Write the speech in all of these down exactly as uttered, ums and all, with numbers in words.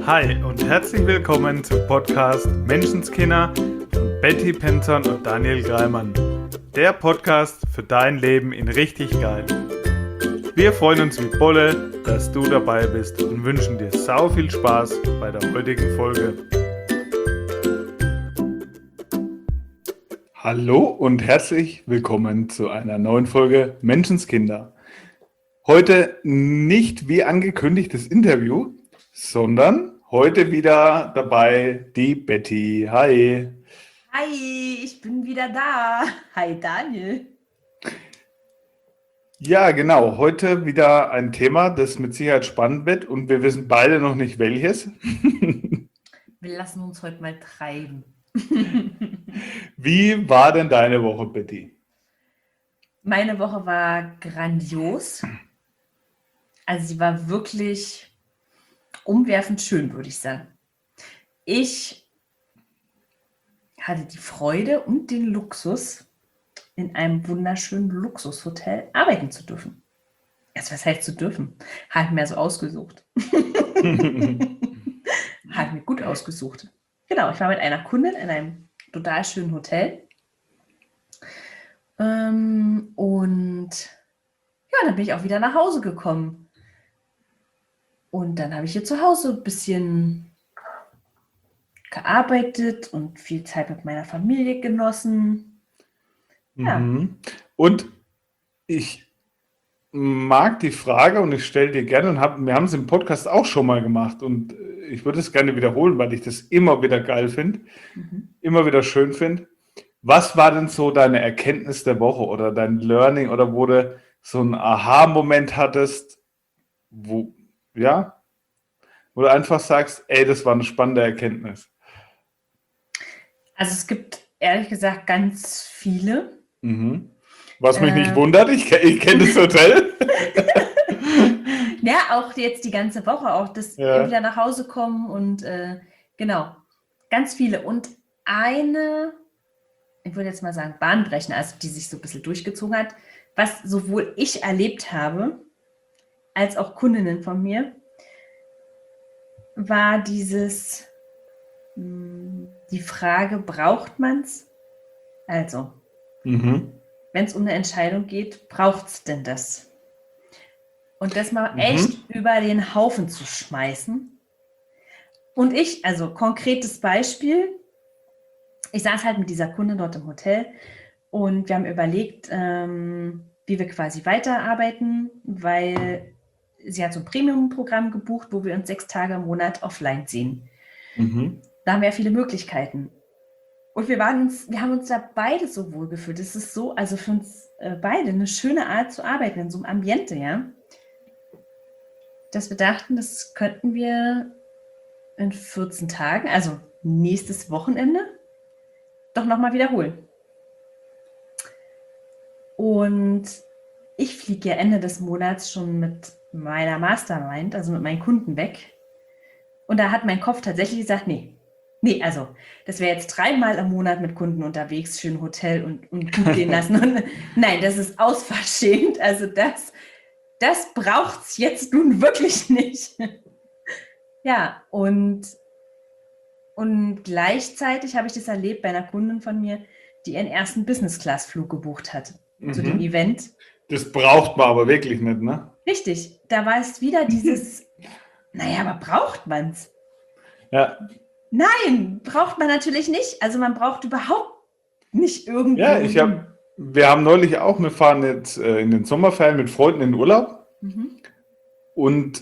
Hi und herzlich willkommen zum Podcast Menschenskinder von Betty Penton und Daniel Greimann. Der Podcast für dein Leben in richtig geil. Wir freuen uns wie Bolle, dass du dabei bist und wünschen dir sau viel Spaß bei der heutigen Folge. Hallo und herzlich willkommen zu einer neuen Folge Menschenskinder. Heute nicht wie angekündigt das Interview, sondern heute wieder dabei die Betty. Hi. Hi, ich bin wieder da. Hi Daniel. Ja, genau. Heute wieder ein Thema, das mit Sicherheit spannend wird und wir wissen beide noch nicht welches. Wir lassen uns heute mal treiben. Wie war denn deine Woche, Betty? Meine Woche war grandios. Also sie war wirklich umwerfend schön, würde ich sagen. Ich hatte die Freude und den Luxus, in einem wunderschönen Luxushotel arbeiten zu dürfen. Also was heißt zu dürfen? Hat mir so ausgesucht. Hat mir gut ausgesucht. Genau, ich war mit einer Kundin in einem total schönen Hotel. Ähm, und ja, dann bin ich auch wieder nach Hause gekommen. Und dann habe ich hier zu Hause ein bisschen gearbeitet und viel Zeit mit meiner Familie genossen. Ja. Mhm. Und ich mag die Frage und ich stelle dir gerne und hab, wir haben es im Podcast auch schon mal gemacht und ich würde es gerne wiederholen, weil ich das immer wieder geil finde, Mhm. immer wieder schön finde. Was war denn so deine Erkenntnis der Woche oder dein Learning oder wo du so einen Aha-Moment hattest, wo, ja, wo du einfach sagst, ey, das war eine spannende Erkenntnis. Also es gibt ehrlich gesagt ganz viele. Mhm. Was mich nicht Äh, wundert, ich, ke- ich kenne das Hotel. Ja, auch jetzt die ganze Woche, auch das Ja. wieder nach Hause kommen und äh, genau, ganz viele. Und eine, ich würde jetzt mal sagen, bahnbrechend, also die sich so ein bisschen durchgezogen hat, was sowohl ich erlebt habe, als auch Kundinnen von mir, war dieses, mh, die Frage, braucht man es? Also, Mhm. wenn es um eine Entscheidung geht, braucht es denn das? Und das mal Mhm. echt über den Haufen zu schmeißen. Und ich, also konkretes Beispiel, ich saß halt mit dieser Kundin dort im Hotel und wir haben überlegt, ähm, wie wir quasi weiterarbeiten, weil sie hat so ein Premium-Programm gebucht, wo wir uns sechs Tage im Monat offline sehen. Mhm. Da haben wir ja viele Möglichkeiten. Und wir waren uns, wir haben uns da beide so wohl gefühlt. Es ist so, also für uns äh, beide eine schöne Art zu arbeiten in so einem Ambiente, ja. Dass wir dachten, das könnten wir in vierzehn Tagen, also nächstes Wochenende, doch nochmal wiederholen. Und ich fliege ja Ende des Monats schon mit meiner Mastermind, also mit meinen Kunden weg. Und da hat mein Kopf tatsächlich gesagt, nee, nee, also das wäre jetzt dreimal im Monat mit Kunden unterwegs, schön Hotel und, und gut gehen lassen. Und, nein, das ist ausverschämt. Also das, das braucht es jetzt nun wirklich nicht. Ja, und, und gleichzeitig habe ich das erlebt bei einer Kundin von mir, die ihren ersten Business-Class-Flug gebucht hat zu dem Mhm. Event. Das braucht man aber wirklich nicht, ne? Richtig, da war es wieder dieses, naja, aber braucht man es? Ja, Nein, braucht man natürlich nicht. Also man braucht überhaupt nicht irgendwo ja, ich hin. habe, wir haben neulich auch, wir fahren jetzt äh, in den Sommerferien mit Freunden in den Urlaub Mhm. und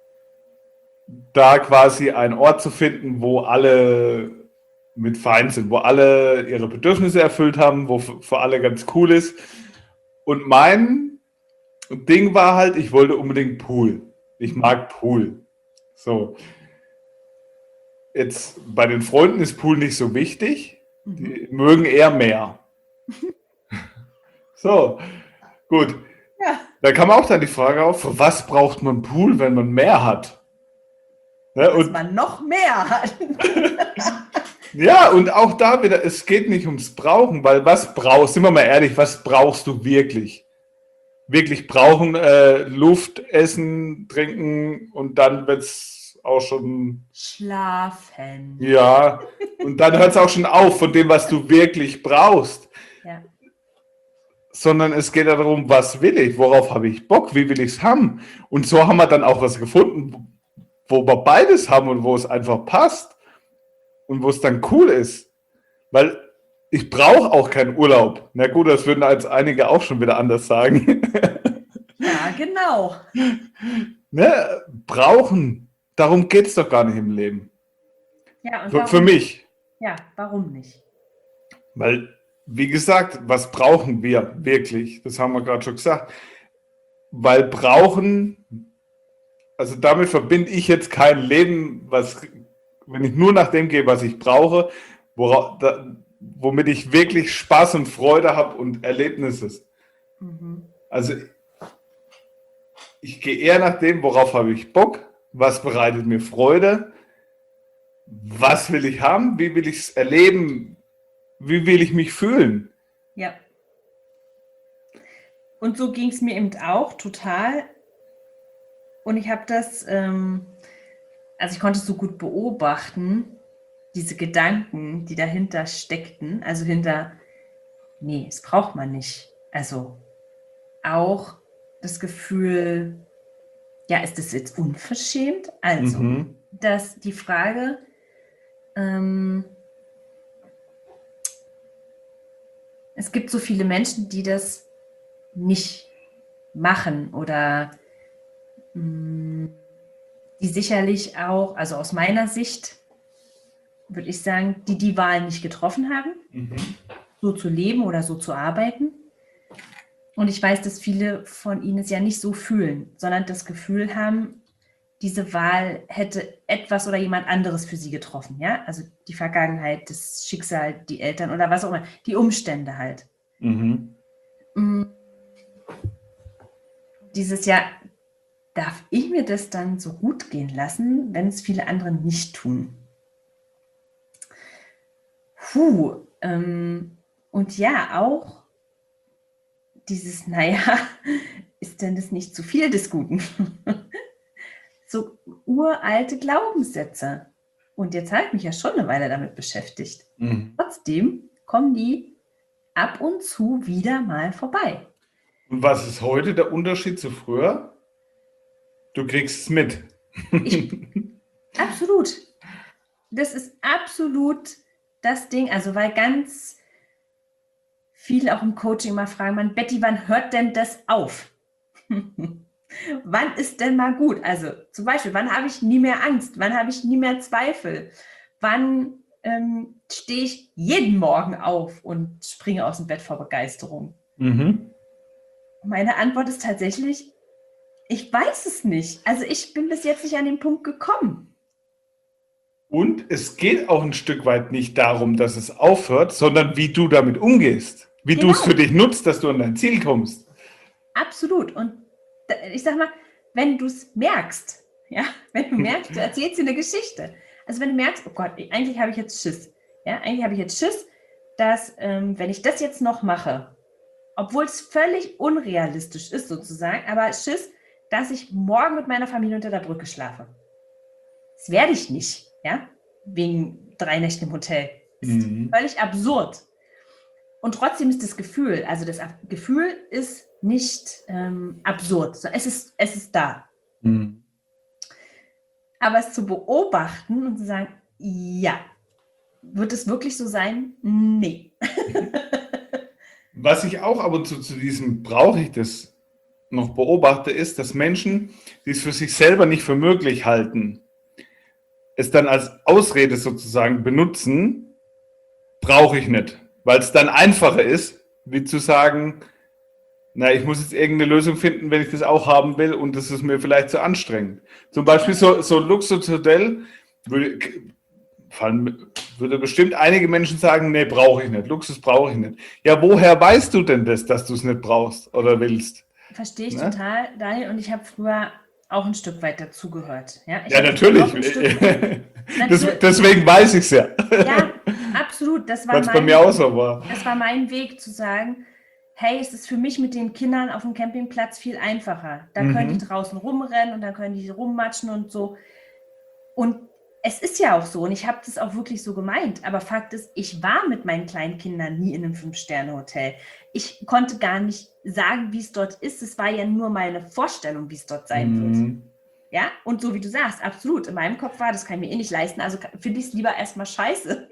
da quasi einen Ort zu finden, wo alle mit fein sind, wo alle ihre Bedürfnisse erfüllt haben, wo f- für alle ganz cool ist. Und mein Ding war halt, ich wollte unbedingt Pool. Ich mag Pool. So, jetzt bei den Freunden ist Pool nicht so wichtig. Mhm. Die mögen eher mehr. So, gut. Ja, Da kam auch dann die Frage auf, für was braucht man Pool, wenn man mehr hat? Ne? dass Und man noch mehr hat. ja, und auch da wieder, es geht nicht ums Brauchen, weil was brauchst, sind wir mal ehrlich, was brauchst du wirklich? Wirklich brauchen, äh, Luft, Essen, Trinken und dann, wenn es auch schon... Schlafen. Ja, und dann hört es auch schon auf von dem, was du wirklich brauchst. Ja. Sondern es geht ja darum, was will ich, worauf habe ich Bock, wie will ich es haben. Und so haben wir dann auch was gefunden, wo wir beides haben und wo es einfach passt und wo es dann cool ist. Weil ich brauche auch keinen Urlaub. Na gut, das würden als einige auch schon wieder anders sagen. Ja, genau. Ne? Brauchen, darum geht es doch gar nicht im Leben. Ja, und Für, warum, für mich. Ja, warum nicht? Weil, wie gesagt, was brauchen wir wirklich? Das haben wir gerade schon gesagt. Weil brauchen, also damit verbinde ich jetzt kein Leben, was, wenn ich nur nach dem gehe, was ich brauche, wora, da, womit ich wirklich Spaß und Freude habe und Erlebnisse. Mhm. Also ich gehe eher nach dem, worauf habe ich Bock, was bereitet mir Freude, was will ich haben, wie will ich es erleben, wie will ich mich fühlen. Ja. Und so ging es mir eben auch total. Und ich habe das, ähm, also ich konnte es so gut beobachten, diese Gedanken, die dahinter steckten, also hinter, nee, das braucht man nicht. Also auch das Gefühl, ja, ist das jetzt unverschämt? Also, Mhm. dass die Frage, ähm, es gibt so viele Menschen, die das nicht machen oder mh, die sicherlich auch, also aus meiner Sicht, würde ich sagen, die die Wahl nicht getroffen haben, Mhm. so zu leben oder so zu arbeiten. Und ich weiß, dass viele von ihnen es ja nicht so fühlen, sondern das Gefühl haben, diese Wahl hätte etwas oder jemand anderes für sie getroffen. Ja? Also die Vergangenheit, das Schicksal, die Eltern oder was auch immer, die Umstände halt. Mhm. Dieses Jahr, darf ich mir das dann so gut gehen lassen, wenn es viele andere nicht tun? Puh, ähm, und ja, auch dieses, naja, ist denn das nicht zu viel des Guten? So uralte Glaubenssätze. Und jetzt habe ich mich ja schon eine Weile damit beschäftigt. Mhm. Trotzdem kommen die ab und zu wieder mal vorbei. Und was ist heute der Unterschied zu früher? Du kriegst es mit. Ich, absolut. Das ist absolut das Ding. Also, weil ganz viele auch im Coaching mal fragen, man, Betty, wann hört denn das auf? Wann ist denn mal gut? Also zum Beispiel, wann habe ich nie mehr Angst? Wann habe ich nie mehr Zweifel? Wann ähm, stehe ich jeden Morgen auf und springe aus dem Bett vor Begeisterung? Mhm. Meine Antwort ist tatsächlich, ich weiß es nicht. Also ich bin bis jetzt nicht an den Punkt gekommen. Und es geht auch ein Stück weit nicht darum, dass es aufhört, sondern wie du damit umgehst. Wie Genau. du es für dich nutzt, dass du an dein Ziel kommst. Absolut. Und ich sag mal, wenn du es merkst, ja, wenn du merkst, du erzählst dir eine Geschichte. Also wenn du merkst, oh Gott, eigentlich habe ich jetzt Schiss. Ja, eigentlich habe ich jetzt Schiss, dass ähm, wenn ich das jetzt noch mache, obwohl es völlig unrealistisch ist sozusagen, aber Schiss, dass ich morgen mit meiner Familie unter der Brücke schlafe. Das werde ich nicht, ja, wegen drei Nächten im Hotel. Das ist Mhm. völlig absurd. Und trotzdem ist das Gefühl, also das Gefühl ist nicht ähm, absurd, es ist, es ist da. Mhm. Aber es zu beobachten und zu sagen, ja, wird es wirklich so sein? Nee. Was ich auch ab und zu zu diesem brauche ich das noch beobachte, ist, dass Menschen, die es für sich selber nicht für möglich halten, es dann als Ausrede sozusagen benutzen, brauche ich nicht. Weil es dann einfacher ist, wie zu sagen, na, ich muss jetzt irgendeine Lösung finden, wenn ich das auch haben will und das ist mir vielleicht zu anstrengend. Zum Beispiel so, so ein Luxushotel würde, fallen, würde bestimmt einige Menschen sagen, nee, brauche ich nicht, Luxus brauche ich nicht. Ja, woher weißt du denn das, dass du es nicht brauchst oder willst? Verstehe ich Ne? total, Daniel, und ich habe früher auch ein Stück weit dazugehört. Ja, ich Ja, habe natürlich. auch ein Stück, Das, natür- deswegen weiß ich es ja. ja, absolut. Das war, Weil es bei mein, mir auch so war. das war mein Weg zu sagen, hey, es ist für mich mit den Kindern auf dem Campingplatz viel einfacher. Da können die Mhm. draußen rumrennen und dann können die rummatschen und so. Und es ist ja auch so, und ich habe das auch wirklich so gemeint, aber Fakt ist, ich war mit meinen kleinen Kindern nie in einem Fünf-Sterne-Hotel. Ich konnte gar nicht sagen, wie es dort ist. Es war ja nur meine Vorstellung, wie es dort sein Mhm. wird. Ja, und so wie du sagst, absolut. In meinem Kopf war, das kann ich mir eh nicht leisten, also finde ich es lieber erstmal scheiße.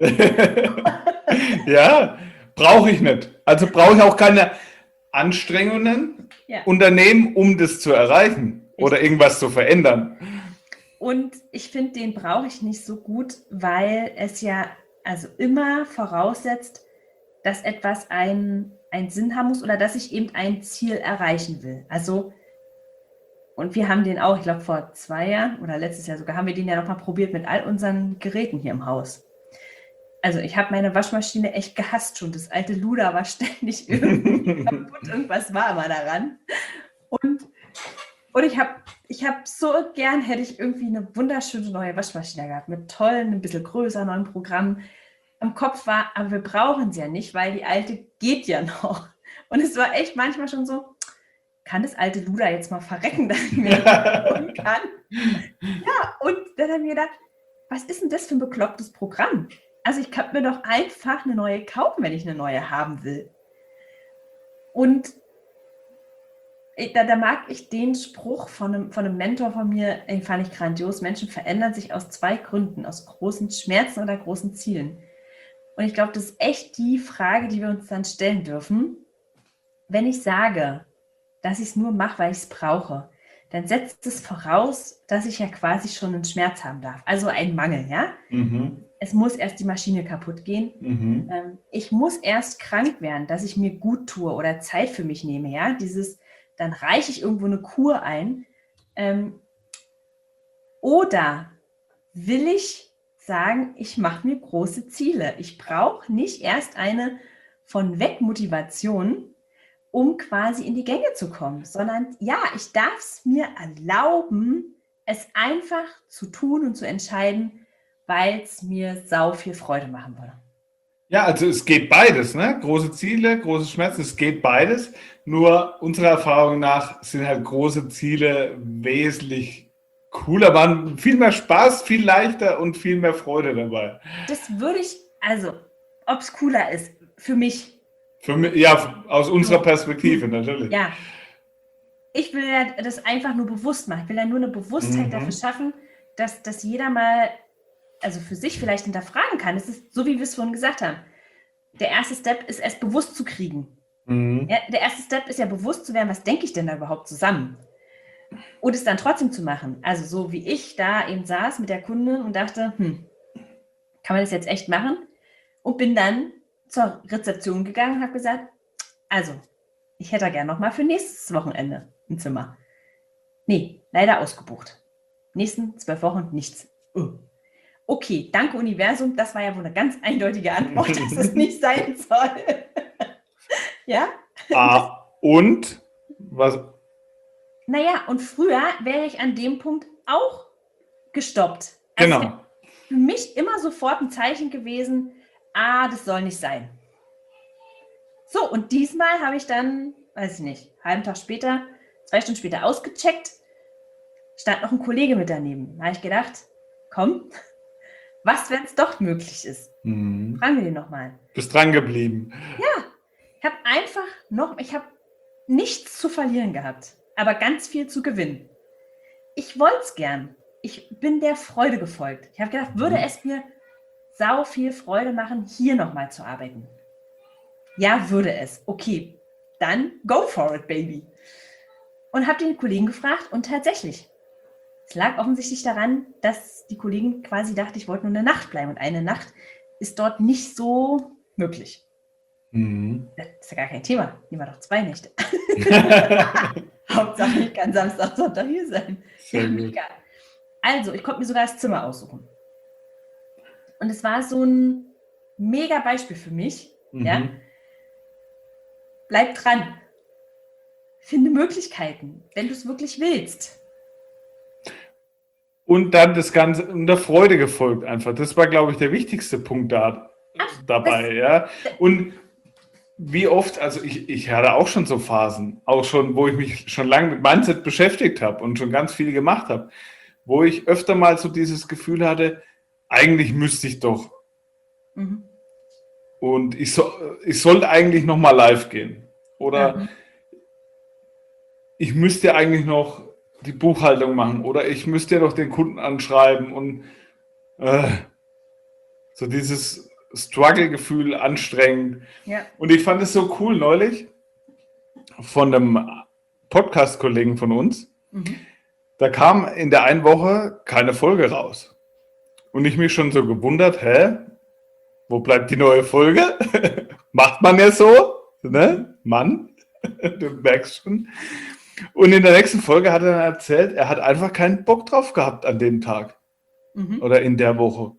Ja, brauche ich nicht. Also brauche ich auch keine Anstrengungen Ja. unternehmen, um das zu erreichen oder irgendwas zu verändern. Und ich finde, den brauche ich nicht so gut, weil es ja also immer voraussetzt, dass etwas einen, einen Sinn haben muss oder dass ich eben ein Ziel erreichen will. Also, und wir haben den auch, ich glaube vor zwei Jahren oder letztes Jahr sogar, haben wir den ja nochmal probiert mit all unseren Geräten hier im Haus. Also ich habe meine Waschmaschine echt gehasst schon. Das alte Luder war ständig irgendwie kaputt, irgendwas war immer daran. Und, und ich habe ich hab so gern, hätte ich irgendwie eine wunderschöne neue Waschmaschine gehabt, mit tollen, ein bisschen größer, neuen Programmen. Am Kopf war, aber wir brauchen sie ja nicht, weil die alte geht ja noch. Und es war echt manchmal schon so, kann das alte Luder jetzt mal verrecken, dass ich mir das holen kann? Ja, und dann haben wir gedacht, was ist denn das für ein beklopptes Programm? Also ich kann mir doch einfach eine neue kaufen, wenn ich eine neue haben will. Und da, da mag ich den Spruch von einem, von einem Mentor von mir, den fand ich grandios. Menschen verändern sich aus zwei Gründen, aus großen Schmerzen oder großen Zielen. Und ich glaube, das ist echt die Frage, die wir uns dann stellen dürfen. Wenn ich sage, dass ich es nur mache, weil ich es brauche, dann setzt es voraus, dass ich ja quasi schon einen Schmerz haben darf. Also einen Mangel, ja? Mhm. Es muss erst die Maschine kaputt gehen. Mhm. Ähm, ich muss erst krank werden, dass ich mir gut tue oder Zeit für mich nehme, ja? Dieses, dann reiche ich irgendwo eine Kur ein. Ähm, oder will ich sagen, ich mache mir große Ziele. Ich brauche nicht erst eine von weg Motivation, um quasi in die Gänge zu kommen, sondern ja, ich darf es mir erlauben, es einfach zu tun und zu entscheiden, weil es mir sau viel Freude machen würde. Ja, also es geht beides, ne? Große Ziele, große Schmerzen, es geht beides. Nur unserer Erfahrung nach sind halt große Ziele wesentlich cooler, waren viel mehr Spaß, viel leichter und viel mehr Freude dabei. Das würde ich, also, ob es cooler ist, für mich. Für mich, ja, aus unserer Perspektive natürlich. Ja, ich will ja das einfach nur bewusst machen. Ich will ja nur eine Bewusstheit Mhm. dafür schaffen, dass, dass jeder mal, also für sich vielleicht hinterfragen kann. Es ist so, wie wir es vorhin gesagt haben. Der erste Step ist, es bewusst zu kriegen. Mhm. Ja, der erste Step ist ja bewusst zu werden, was denke ich denn da überhaupt zusammen? Und es dann trotzdem zu machen. Also so wie ich da eben saß mit der Kundin und dachte, hm, kann man das jetzt echt machen? Und bin dann zur Rezeption gegangen und habe gesagt, also, ich hätte gerne noch mal für nächstes Wochenende ein Zimmer. Nee, leider ausgebucht. Nächsten zwölf Wochen nichts. Oh. Okay, danke Universum, das war ja wohl eine ganz eindeutige Antwort, dass es nicht sein soll. Ja? Ah, und? Was? Naja, und früher wäre ich an dem Punkt auch gestoppt. Also es Genau. wäre für mich immer sofort ein Zeichen gewesen, ah, das soll nicht sein. So, und diesmal habe ich dann, weiß ich nicht, einen halben Tag später, zwei Stunden später ausgecheckt, stand noch ein Kollege mit daneben. Da habe ich gedacht, komm, was, wenn es doch möglich ist? Mhm. Fragen wir den nochmal. Bist dran geblieben. Ich habe einfach noch, ich habe nichts zu verlieren gehabt, aber ganz viel zu gewinnen. Ich wollte es gern. Ich bin der Freude gefolgt. Ich habe gedacht, würde es mir sau viel Freude machen, hier nochmal zu arbeiten? Ja, würde es. Okay, dann go for it, baby. Und habe den Kollegen gefragt und tatsächlich, es lag offensichtlich daran, dass die Kollegin quasi dachte, ich wollte nur eine Nacht bleiben und eine Nacht ist dort nicht so möglich. Mhm. Das ist ja gar kein Thema. Nehmen wir doch zwei Nächte. Hauptsache, ich kann Samstag, Sonntag hier sein. Sehr Ja, gut. mega. Also, ich konnte mir sogar das Zimmer aussuchen. Und es war so ein mega Beispiel für mich. Mhm. Ja? Bleib dran. Finde Möglichkeiten, wenn du es wirklich willst. Und dann das Ganze in der Freude gefolgt einfach. Das war, glaube ich, der wichtigste Punkt da, dabei. Ja. Und wie oft, also ich, ich hatte auch schon so Phasen, auch schon, wo ich mich schon lange mit Mindset beschäftigt habe und schon ganz viel gemacht habe. wo ich öfter mal so dieses Gefühl hatte, eigentlich müsste ich doch. Mhm. Und ich, so, ich sollte eigentlich noch mal live gehen. Oder Mhm. ich müsste eigentlich noch die Buchhaltung machen. Oder ich müsste ja noch den Kunden anschreiben. Und äh, so dieses Struggle-Gefühl anstrengend. Ja. Und ich fand es so cool neulich von einem Podcast-Kollegen von uns. Mhm. Da kam in der einen Woche keine Folge raus. Und ich mich schon so gewundert, hä? Wo bleibt die neue Folge? Macht man ja so, ne? Mann, du merkst schon. Und in der nächsten Folge hat er dann erzählt, er hat einfach keinen Bock drauf gehabt an dem Tag Mhm. oder in der Woche.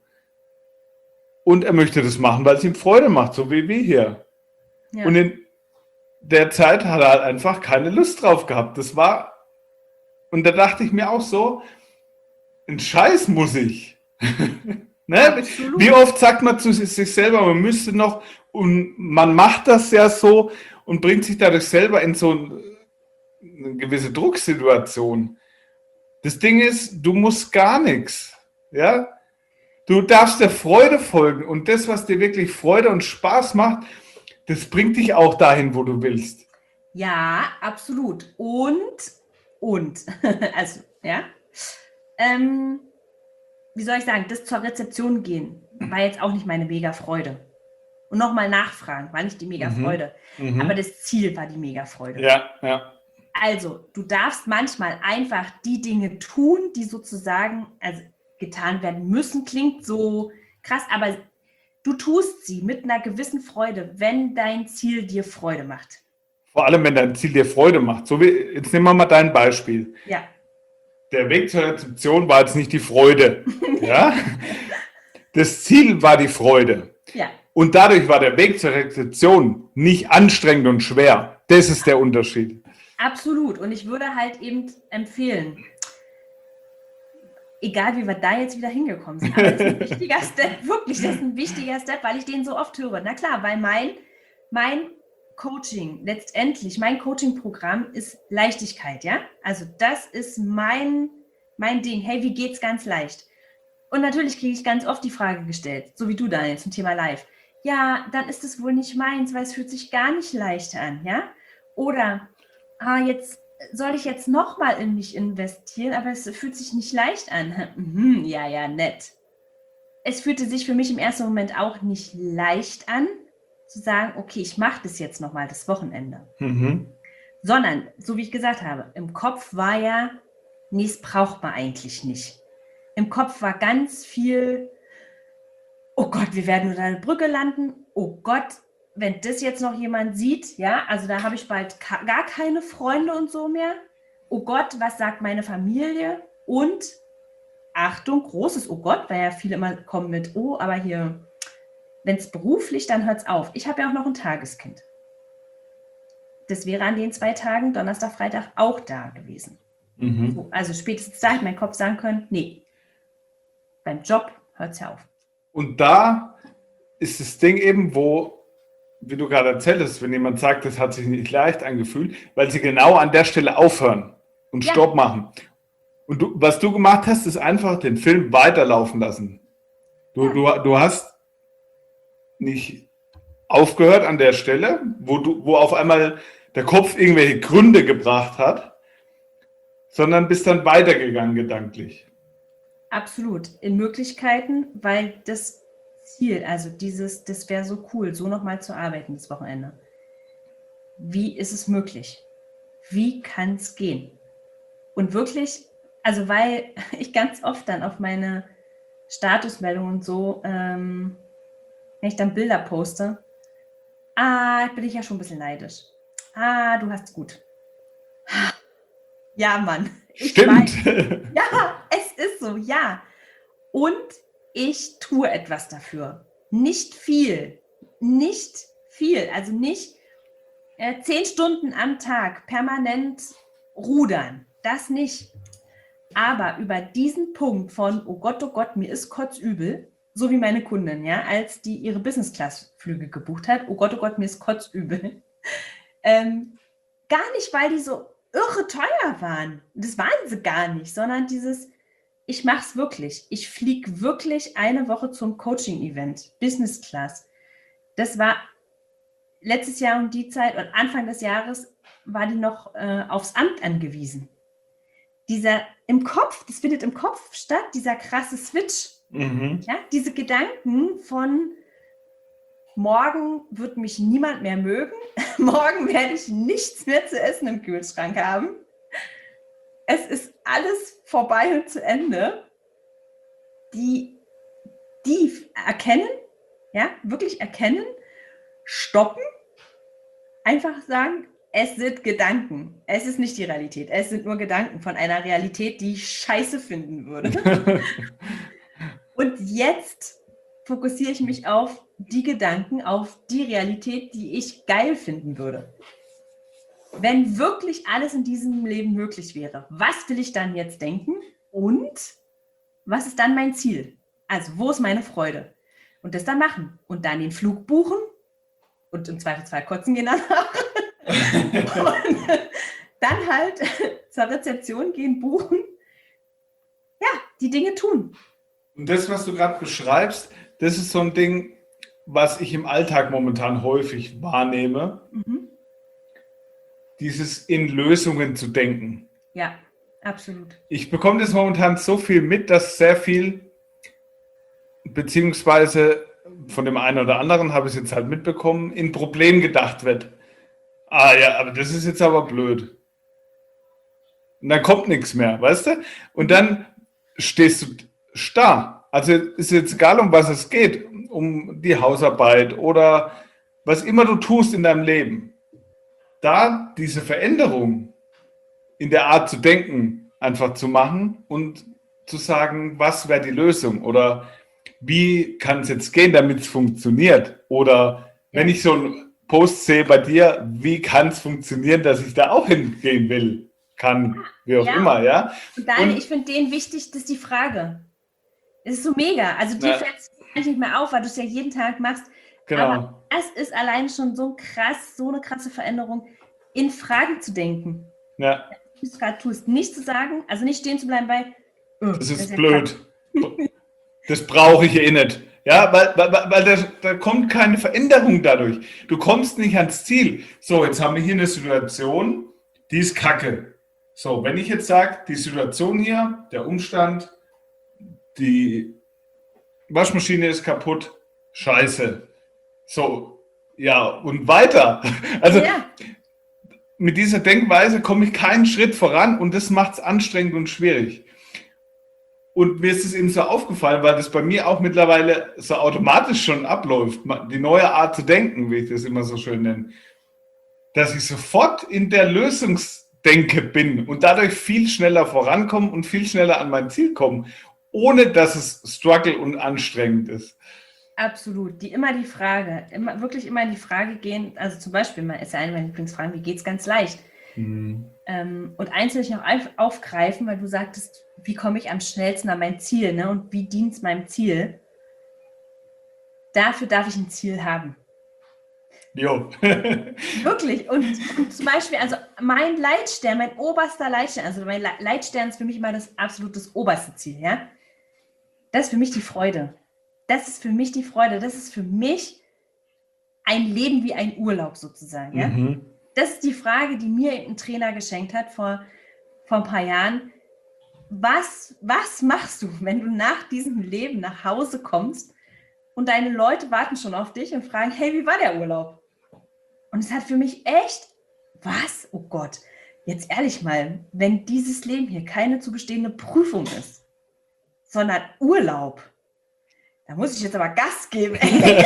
Und er möchte das machen, weil es ihm Freude macht, so wie wir hier. Ja. Und in der Zeit hat er halt einfach keine Lust drauf gehabt. Das war, und da dachte ich mir auch so, ein Scheiß muss ich. Ne? Absolut. Wie oft sagt man zu sich selber, man müsste noch, und man macht das ja so und bringt sich dadurch selber in so eine gewisse Drucksituation. Das Ding ist, du musst gar nichts. Ja? Du darfst der Freude folgen und das, was dir wirklich Freude und Spaß macht, das bringt dich auch dahin, wo du willst. Ja, absolut. Und, und, also, ja, ähm, wie soll ich sagen, das zur Rezeption gehen, war jetzt auch nicht meine mega Freude. Und nochmal nachfragen, war nicht die mega Mhm. Freude. Mhm. Aber das Ziel war die mega Freude. Ja, ja. Also, du darfst manchmal einfach die Dinge tun, die sozusagen also, getan werden müssen. Klingt so krass, aber du tust sie mit einer gewissen Freude, wenn dein Ziel dir Freude macht. Vor allem, wenn dein Ziel dir Freude macht. So wie, jetzt nehmen wir mal dein Beispiel. Ja. Der Weg zur Rezeption war jetzt nicht die Freude. Ja? Das Ziel war die Freude. Ja. Und dadurch war der Weg zur Rezeption nicht anstrengend und schwer. Das ist der Unterschied. Absolut. Und ich würde halt eben empfehlen, egal wie wir da jetzt wieder hingekommen sind, aber das ist ein wichtiger Step, wirklich, das ist ein wichtiger Step, weil ich den so oft höre. Na klar, weil mein, mein Coaching, letztendlich, mein Coaching-Programm ist Leichtigkeit, ja? Also das ist mein, mein Ding. Hey, wie geht's ganz leicht? Und natürlich kriege ich ganz oft die Frage gestellt, so wie du, Daniel, zum Thema Live. Ja, dann ist es wohl nicht meins, weil es fühlt sich gar nicht leicht an, ja? Oder, ah, jetzt soll ich jetzt nochmal in mich investieren, aber es fühlt sich nicht leicht an. Mhm, ja, ja, nett. Es fühlte sich für mich im ersten Moment auch nicht leicht an, zu sagen, okay, ich mache das jetzt nochmal das Wochenende. Mhm. Sondern, so wie ich gesagt habe, im Kopf war ja, nee, es braucht man eigentlich nicht. Im Kopf war ganz viel, oh Gott, wir werden unter einer Brücke landen, oh Gott, wenn das jetzt noch jemand sieht, ja, also da habe ich bald ka- gar keine Freunde und so mehr. Oh Gott, was sagt meine Familie? Und Achtung, großes Oh Gott, weil ja viele immer kommen mit, oh, aber hier, wenn es beruflich, dann hört es auf. Ich habe ja auch noch ein Tageskind. Das wäre an den zwei Tagen, Donnerstag, Freitag, auch da gewesen. Mhm. So, also spätestens da hätte mein Kopf sagen können, nee, beim Job hört es ja auf. Und da ist das Ding eben, wo, wie du gerade erzählt hast, wenn jemand sagt, das hat sich nicht leicht angefühlt, weil sie genau an der Stelle aufhören und Ja. Stopp machen. Und du, was du gemacht hast, ist einfach den Film weiterlaufen lassen. Du, Ja. du, du hast nicht aufgehört an der Stelle, wo, du, wo auf einmal der Kopf irgendwelche Gründe gebracht hat, sondern bist dann weitergegangen gedanklich. Absolut. In Möglichkeiten, weil das Ziel, also dieses, das wäre so cool, so nochmal zu arbeiten das Wochenende. Wie ist es möglich? Wie kann es gehen? Und wirklich, also weil ich ganz oft dann auf meine Statusmeldungen und so, ähm, wenn ich dann Bilder poste, ah, bin ich ja schon ein bisschen neidisch. Ah, du hast gut. Ja, Mann. Ich Stimmt. weiß. Ja, es ist so, ja. Und ich tue etwas dafür. Nicht viel. Nicht viel. Also nicht äh, zehn Stunden am Tag permanent rudern. Das nicht. Aber über diesen Punkt von, oh Gott, oh Gott, mir ist kotzübel, so wie meine Kundin, ja, als die ihre Business-Class-Flüge gebucht hat, oh Gott, oh Gott, mir ist kotzübel. Ähm, gar nicht, weil die so irre teuer waren. Das waren sie gar nicht, sondern dieses, ich mache es wirklich. Ich fliege wirklich eine Woche zum Coaching-Event, Business Class. Das war letztes Jahr um die Zeit und Anfang des Jahres war die noch äh, aufs Amt angewiesen. Dieser im Kopf, das findet im Kopf statt, dieser krasse Switch. Mhm. Ja, diese Gedanken von morgen wird mich niemand mehr mögen, morgen werde ich nichts mehr zu essen im Kühlschrank haben. Es ist alles vorbei und zu Ende. Die, die erkennen, ja, wirklich erkennen, stoppen, einfach sagen, es sind Gedanken. Es ist nicht die Realität. Es sind nur Gedanken von einer Realität, die ich scheiße finden würde. Und jetzt fokussiere ich mich auf die Gedanken, auf die Realität, die ich geil finden würde. Wenn wirklich alles in diesem Leben möglich wäre, was will ich dann jetzt denken und was ist dann mein Ziel? Also, wo ist meine Freude? Und das dann machen und dann den Flug buchen und im Zweifelsfall kotzen gehen danach. Und dann halt zur Rezeption gehen, buchen. Ja, die Dinge tun. Und das, was du gerade beschreibst, das ist so ein Ding, was ich im Alltag momentan häufig wahrnehme. Mhm. Dieses in Lösungen zu denken. Ja, absolut. Ich bekomme das momentan so viel mit, dass sehr viel, beziehungsweise von dem einen oder anderen habe ich es jetzt halt mitbekommen, in Problem gedacht wird. Ah ja, aber das ist jetzt aber blöd. Und dann kommt nichts mehr, weißt du? Und dann stehst du starr. Also ist jetzt egal, um was es geht, um die Hausarbeit oder was immer du tust in deinem Leben. Da diese Veränderung in der Art zu denken einfach zu machen und zu sagen, was wäre die Lösung oder wie kann es jetzt gehen, damit es funktioniert? Oder wenn ich so einen Post sehe bei dir, wie kann es funktionieren, dass ich da auch hingehen will, kann, wie auch ja. immer, ja? Und Daniel, und, ich finde den wichtig, das ist die Frage. Es ist so mega. Also dir fällt es nicht mehr auf, weil du es ja jeden Tag machst. Genau. Aber es ist allein schon so krass, so eine krasse Veränderung, in Fragen zu denken. Ja. Du es gerade tust, nicht zu sagen, also nicht stehen zu bleiben bei, oh, das, ist das ist blöd. Das brauche ich eh nicht. Ja, weil, weil, weil da, da kommt keine Veränderung dadurch. Du kommst nicht ans Ziel. So, jetzt haben wir hier eine Situation, die ist kacke. So, wenn ich jetzt sage, die Situation hier, der Umstand, die Waschmaschine ist kaputt, scheiße. So, ja, und weiter. Also ja. Mit dieser Denkweise komme ich keinen Schritt voran und das macht es anstrengend und schwierig. Und mir ist es eben so aufgefallen, weil das bei mir auch mittlerweile so automatisch schon abläuft, die neue Art zu denken, wie ich das immer so schön nenne, dass ich sofort in der Lösungsdenke bin und dadurch viel schneller vorankomme und viel schneller an mein Ziel komme, ohne dass es struggle und anstrengend ist. Absolut. Die immer die Frage, immer, wirklich immer in die Frage gehen, also zum Beispiel, mal ist ja eine meiner Lieblingsfragen, wie geht es ganz leicht? Mhm. Ähm, und eins will ich noch auf, aufgreifen, weil du sagtest, wie komme ich am schnellsten an mein Ziel, ne? Und wie dient es meinem Ziel? Dafür darf ich ein Ziel haben. Jo. Wirklich. Und, und zum Beispiel, also mein Leitstern, mein oberster Leitstern, also mein Leitstern ist für mich immer das absolut das oberste Ziel, ja? Das ist für mich die Freude. Das ist für mich die Freude. Das ist für mich ein Leben wie ein Urlaub sozusagen, ja? Mhm. Das ist die Frage, die mir ein Trainer geschenkt hat vor, vor ein paar Jahren. Was, was machst du, wenn du nach diesem Leben nach Hause kommst und deine Leute warten schon auf dich und fragen, hey, wie war der Urlaub? Und es hat für mich echt, was? Oh Gott, jetzt ehrlich mal, wenn dieses Leben hier keine zu bestehende Prüfung ist, sondern Urlaub, da muss ich jetzt aber Gas geben.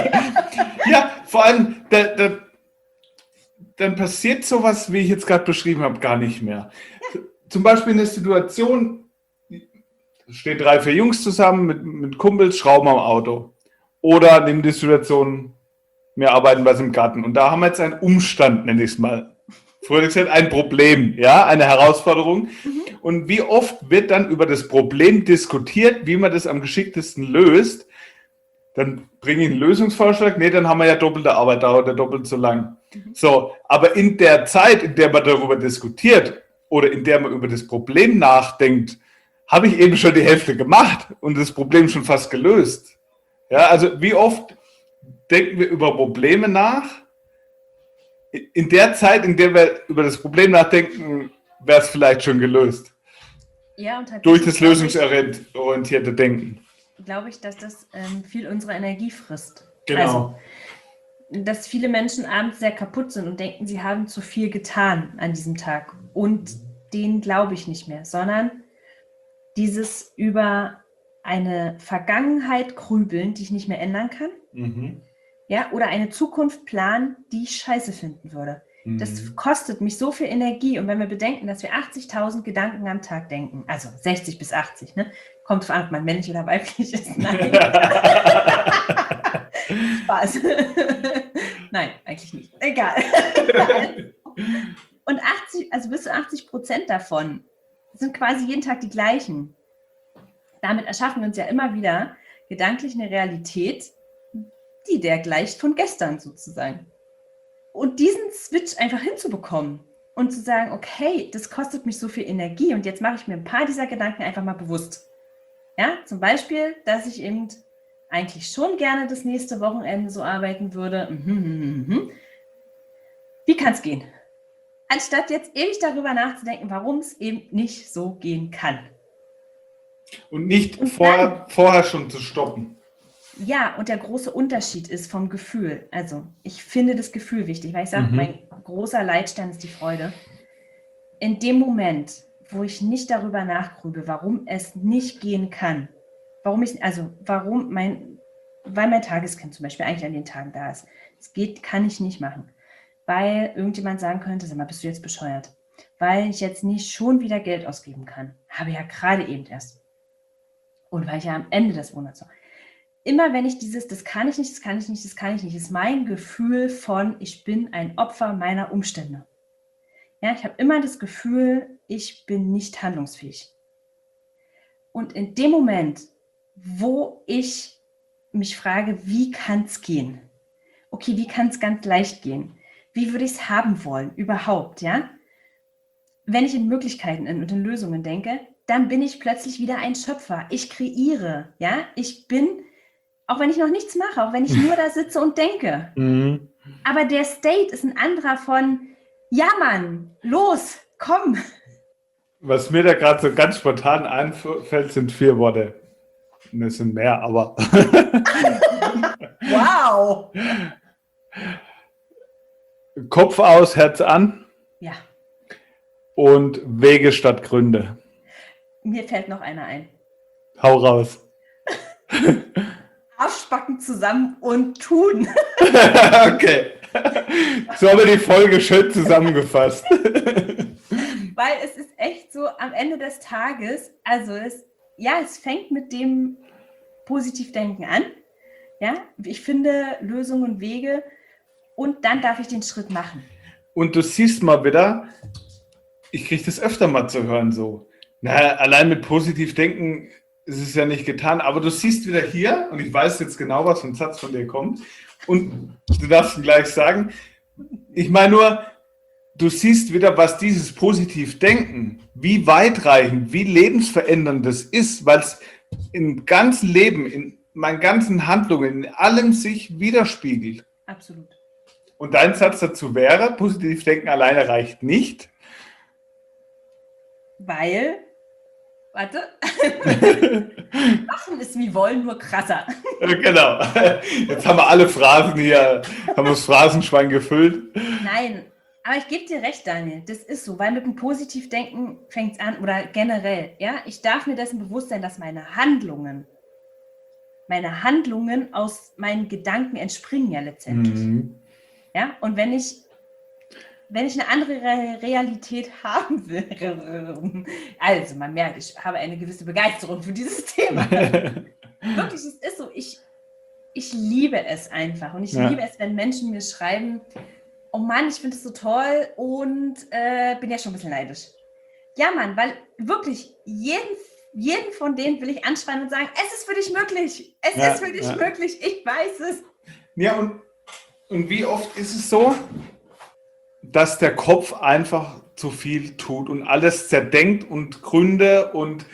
Ja, vor allem, da, da, dann passiert sowas, wie ich jetzt gerade beschrieben habe, gar nicht mehr. Ja. Zum Beispiel eine Situation, stehen drei, vier Jungs zusammen mit, mit Kumpels, schrauben am Auto. Oder nehmen die Situation, wir arbeiten was im Garten. Und da haben wir jetzt einen Umstand, nenne ich es mal. Früher gesagt, ein Problem, ja, eine Herausforderung. Mhm. Und wie oft wird dann über das Problem diskutiert, wie man das am geschicktesten löst? Dann bringe ich einen Lösungsvorschlag, nee, dann haben wir ja doppelte Arbeit, dauert ja doppelt so lang. Mhm. So, aber in der Zeit, in der man darüber diskutiert oder in der man über das Problem nachdenkt, habe ich eben schon die Hälfte gemacht und das Problem schon fast gelöst. Ja, also wie oft denken wir über Probleme nach? In der Zeit, in der wir über das Problem nachdenken, wäre es vielleicht schon gelöst. Ja, und tatsächlich durch das glaube ich- lösungsorientierte Denken. glaube ich, dass das ähm, viel unserer Energie frisst. Genau. Also, dass viele Menschen abends sehr kaputt sind und denken, sie haben zu viel getan an diesem Tag. Und denen glaube ich nicht mehr, sondern dieses über eine Vergangenheit grübeln, die ich nicht mehr ändern kann, Mhm. ja, oder eine Zukunft planen, die ich scheiße finden würde. Das Mhm. kostet mich so viel Energie. Und wenn wir bedenken, dass wir achtzigtausend Gedanken am Tag denken, also sechzig bis achtzig, ne? Kommt drauf an, ob man männlich oder weiblich ist. Nein. Spaß. Nein, eigentlich nicht. Egal. Und achtzig, also bis zu achtzig Prozent davon sind quasi jeden Tag die gleichen. Damit erschaffen wir uns ja immer wieder gedanklich eine Realität, die der gleicht von gestern sozusagen. Und diesen Switch einfach hinzubekommen und zu sagen, okay, das kostet mich so viel Energie und jetzt mache ich mir ein paar dieser Gedanken einfach mal bewusst. Ja, zum Beispiel, dass ich eben eigentlich schon gerne das nächste Wochenende so arbeiten würde. Mhm, mhm, mhm. Wie kann es gehen? Anstatt jetzt ewig darüber nachzudenken, warum es eben nicht so gehen kann. Und nicht Und vorher, vorher schon zu stoppen. Ja, und der große Unterschied ist vom Gefühl. Also ich finde das Gefühl wichtig, weil ich sage, Mhm. mein großer Leitstern ist die Freude. In dem Moment, wo ich nicht darüber nachgrübe, warum es nicht gehen kann, warum ich, also warum mein, weil mein Tageskind zum Beispiel eigentlich an den Tagen da ist. Es geht, kann ich nicht machen. Weil irgendjemand sagen könnte, sag mal, bist du jetzt bescheuert? Weil ich jetzt nicht schon wieder Geld ausgeben kann. Habe ja gerade eben erst. Und weil ich ja am Ende des Monats noch. Immer wenn ich dieses, das kann ich nicht, das kann ich nicht, das kann ich nicht, ist mein Gefühl von, ich bin ein Opfer meiner Umstände. Ja, ich habe immer das Gefühl, ich bin nicht handlungsfähig. Und in dem Moment, wo ich mich frage, wie kann es gehen? Okay, wie kann es ganz leicht gehen? Wie würde ich es haben wollen, überhaupt, ja? Wenn ich in Möglichkeiten und in Lösungen denke, dann bin ich plötzlich wieder ein Schöpfer. Ich kreiere, ja? Ich bin, auch wenn ich noch nichts mache, auch wenn ich nur da sitze und denke. Mhm. Aber der State ist ein anderer von, ja Mann, los, komm. Was mir da gerade so ganz spontan einfällt, sind vier Worte. Es sind mehr, aber Wow. Kopf aus, Herz an Ja, und Wege statt Gründe. mir fällt noch einer ein. Hau raus. Arschbacken zusammen und tun. Okay. So haben wir die Folge schön zusammengefasst. Weil es ist echt so am Ende des Tages, also es, ja, es fängt mit dem Positivdenken an. Ja, ich finde Lösungen und Wege und dann darf ich den Schritt machen. Und du siehst mal wieder, ich kriege das öfter mal zu hören so. Na, allein mit Positivdenken ist es ja nicht getan, aber du siehst wieder hier, und ich weiß jetzt genau, was für ein Satz von dir kommt, und du darfst ihn gleich sagen, ich meine nur, du siehst wieder, was dieses Positivdenken, wie weitreichend, wie lebensverändernd das ist, weil es im ganzen Leben, in meinen ganzen Handlungen, in allem sich widerspiegelt. Absolut. Und dein Satz dazu wäre, Positivdenken alleine reicht nicht. Weil, warte, machen ist wie wollen, nur krasser. Genau. Jetzt haben wir alle Phrasen hier, haben wir das Phrasenschwein gefüllt. Nein, aber ich gebe dir recht, Daniel, das ist so, weil mit dem Positivdenken fängt es an, oder generell, ja, ich darf mir dessen bewusst sein, dass meine Handlungen, meine Handlungen aus meinen Gedanken entspringen ja letztendlich. Mhm. Ja, und wenn ich, wenn ich eine andere Re- Realität haben will, also man merkt, ich habe eine gewisse Begeisterung für dieses Thema. Wirklich, es ist so, ich, ich liebe es einfach und ich Ja. liebe es, wenn Menschen mir schreiben, oh Mann, ich finde es so toll und äh, bin ja schon ein bisschen neidisch. Ja, Mann, weil wirklich jeden, jeden von denen will ich anschreien und sagen, es ist für dich möglich, es Ja, ist für dich ja. möglich, ich weiß es. Ja, und, und wie oft ist es so, dass der Kopf einfach zu viel tut und alles zerdenkt und Gründe und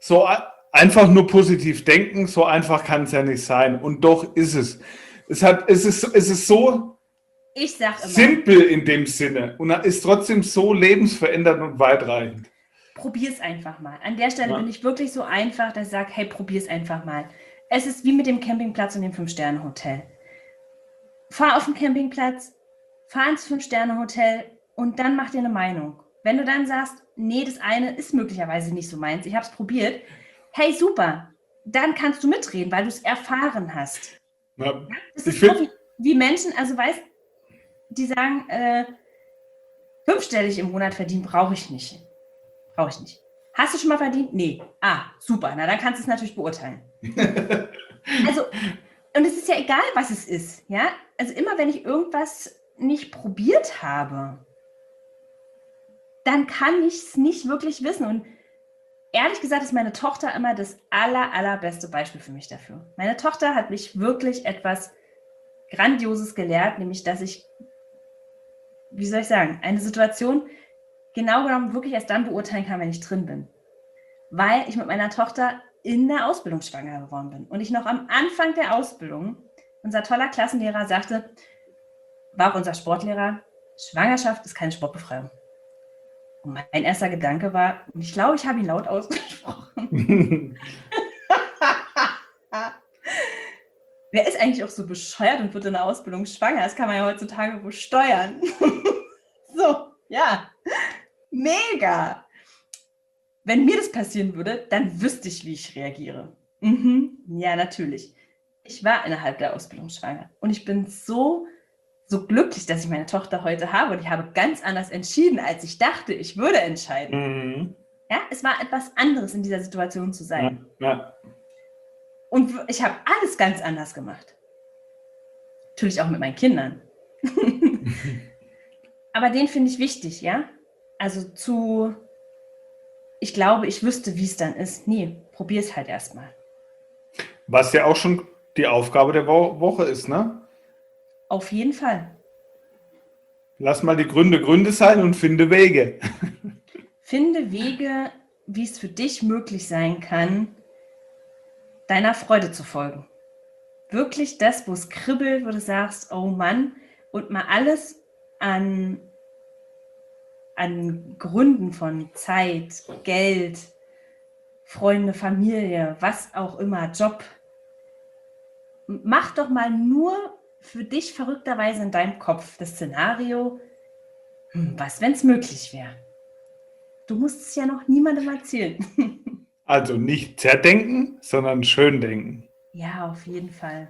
so einfach nur positiv denken, so einfach kann es ja nicht sein. Und doch ist es. Es, hat, es, ist, es ist so ich sag immer, simpel in dem Sinne und ist trotzdem so lebensverändernd und weitreichend. Probier's einfach mal. An der Stelle Ja. bin ich wirklich so einfach, dass ich sage, hey, probier's einfach mal. Es ist wie mit dem Campingplatz und dem Fünf-Sterne-Hotel. Fahr auf den Campingplatz, fahr ins Fünf-Sterne-Hotel und dann mach dir eine Meinung. Wenn du dann sagst, nee, das eine ist möglicherweise nicht so meins, ich habe es probiert, hey, super, dann kannst du mitreden, weil du es erfahren hast. Ja. Das Ich ist so find- wie, wie Menschen, also weißt, die sagen, äh, fünfstellig im Monat verdienen brauche ich nicht. Brauche ich nicht. Hast du schon mal verdient? Nee. Ah, super. Na, dann kannst du es natürlich beurteilen. Also, und es ist ja egal, was es ist, ja? Also immer, wenn ich irgendwas nicht probiert habe, dann kann ich es nicht wirklich wissen. Und ehrlich gesagt ist meine Tochter immer das aller, allerbeste Beispiel für mich dafür. Meine Tochter hat mich wirklich etwas Grandioses gelehrt, nämlich, dass ich, wie soll ich sagen, eine Situation genau genommen wirklich erst dann beurteilen kann, wenn ich drin bin. Weil ich mit meiner Tochter in der Ausbildung schwanger geworden bin. Und ich noch am Anfang der Ausbildung, unser toller Klassenlehrer sagte, war auch unser Sportlehrer, Schwangerschaft ist keine Sportbefreiung. Und mein erster Gedanke war, und ich glaube, ich habe ihn laut ausgesprochen, wer ist eigentlich auch so bescheuert und wird in der Ausbildung schwanger? Das kann man ja heutzutage wohl steuern. So, ja, mega. Wenn mir das passieren würde, dann wüsste ich, wie ich reagiere. Mhm. Ja, natürlich. Ich war innerhalb der Ausbildung schwanger und ich bin so, so glücklich, dass ich meine Tochter heute habe und ich habe ganz anders entschieden, als ich dachte, ich würde entscheiden. Mhm. Ja, es war etwas anderes, in dieser Situation zu sein. Ja, ja. Und ich habe alles ganz anders gemacht. Natürlich auch mit meinen Kindern. Aber den finde ich wichtig, ja? Also zu, ich glaube, ich wüsste, wie es dann ist. Nee, probier es halt erstmal. Was ja auch schon die Aufgabe der Wo- Woche ist, ne? Auf jeden Fall. Lass mal die Gründe Gründe sein und finde Wege. Finde Wege, wie es für dich möglich sein kann, deiner Freude zu folgen. Wirklich das, wo es kribbelt, wo du sagst, oh Mann, und mal alles an, an Gründen von Zeit, Geld, Freunde, Familie, was auch immer, Job. Mach doch mal nur für dich verrückterweise in deinem Kopf das Szenario, hm, was, wenn es möglich wäre. Du musst es ja noch niemandem erzählen. Also nicht zerdenken, sondern schön denken. Ja, auf jeden Fall.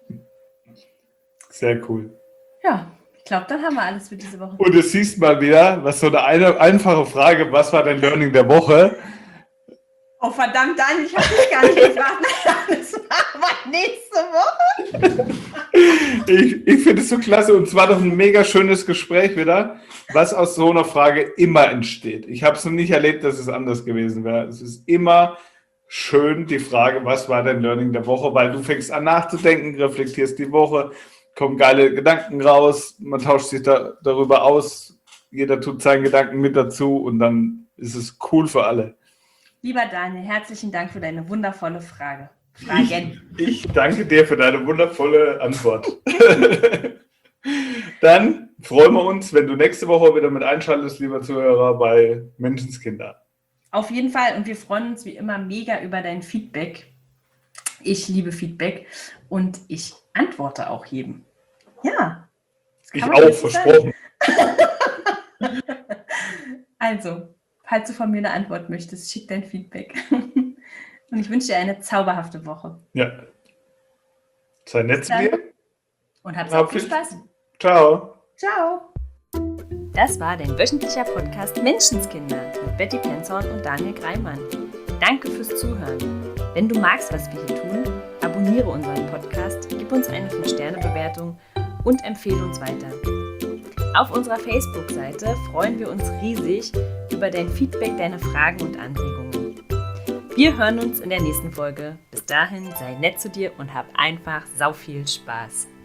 Sehr cool. Ja, ich glaube, dann haben wir alles für diese Woche. Und du siehst mal wieder, was so eine, eine einfache Frage, was war dein Learning der Woche? Oh verdammt, Daniel, ich habe dich gar nicht gefragt. Das machen wir nächste Woche. Ich, ich finde es so klasse und zwar doch ein mega schönes Gespräch wieder, was aus so einer Frage immer entsteht. Ich habe es noch nicht erlebt, dass es anders gewesen wäre. Es ist immer schön die Frage, was war dein Learning der Woche, weil du fängst an nachzudenken, reflektierst die Woche, kommen geile Gedanken raus, man tauscht sich da, darüber aus, jeder tut seinen Gedanken mit dazu und dann ist es cool für alle. Lieber Daniel, herzlichen Dank für deine wundervolle Frage. Fragen. Ich, ich danke dir für deine wundervolle Antwort. Dann freuen wir uns, wenn du nächste Woche wieder mit einschaltest, lieber Zuhörer, bei Menschenskinder. Auf jeden Fall. Und wir freuen uns wie immer mega über dein Feedback. Ich liebe Feedback und ich antworte auch jedem. Ja. Ich Kann man auch, nicht so versprochen. Also, falls du von mir eine Antwort möchtest, schick dein Feedback. Und ich wünsche dir eine zauberhafte Woche. Ja. Sei nett zu dir. Und hab Ja, so viel viel- Spaß. Ciao. Ciao. Das war dein wöchentlicher Podcast Menschenskinder mit Betty Penzorn und Daniel Greimann. Danke fürs Zuhören. Wenn du magst, was wir hier tun, abonniere unseren Podcast, gib uns eine fünf Sterne Bewertung und empfehle uns weiter. Auf unserer Facebook-Seite freuen wir uns riesig über dein Feedback, deine Fragen und Anregungen. Wir hören uns in der nächsten Folge. Bis dahin, sei nett zu dir und hab einfach sau viel Spaß.